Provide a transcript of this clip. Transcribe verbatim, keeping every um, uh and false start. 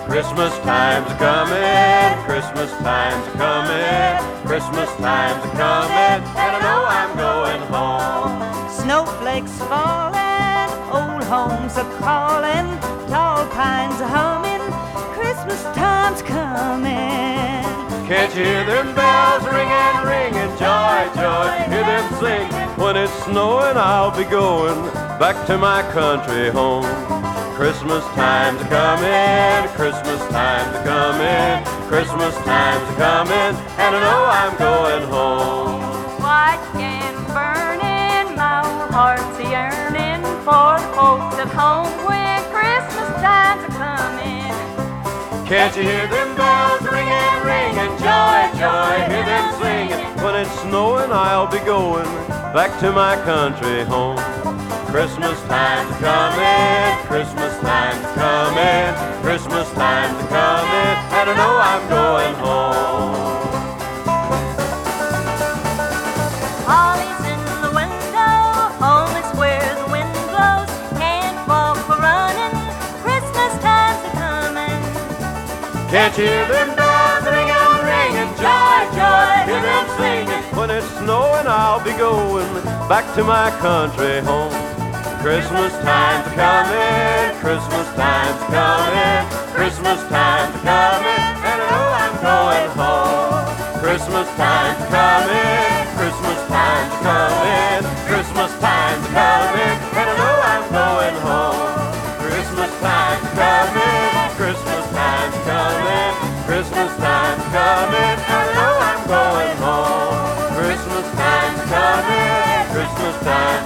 Christmas time's a-comin', Christmas time's a-comin', Christmas time's a-comin', and I know I'm going home. Snowflakes falling, old homes a-calling, tall pines a-humming, Christmas time's coming. Can't you hear them bells ringing, ringing, joy, joy, hear them sing. When it's snowing I'll be going back to my country home. Christmas time's a-comin', Christmas time's a-comin', Christmas time's a-comin', and I know I'm going home. White skin burning, my heart's yearning for the folks at home when Christmas time's a-comin'. Can't you hear them bells ringing, ringing, joy, joy, hear them singing. When it's snowing I'll be going back to my country home. Christmas time's a-comin', Christmas time's a-comin', Christmas time's a-comin', and I know I'm going home. Holly's in the window, only square the wind blows, can't walk for running, Christmas time's a-comin'. Can't you hear them bells ringing, ringing, joy, joy, hear them singing. When it's snowing I'll be going back to my country home. Christmas time's a-comin', Christmas time's a-comin', Christmas time's a-comin', and I know I'm going home. Christmas time's a-comin', Christmas time's a-comin', Christmas time's a-comin', and I know I'm going home. Christmas time's a-comin', Christmas time's a-comin', Christmas time's a-comin', and I know I'm going home. Christmas time's a-comin', Christmas time.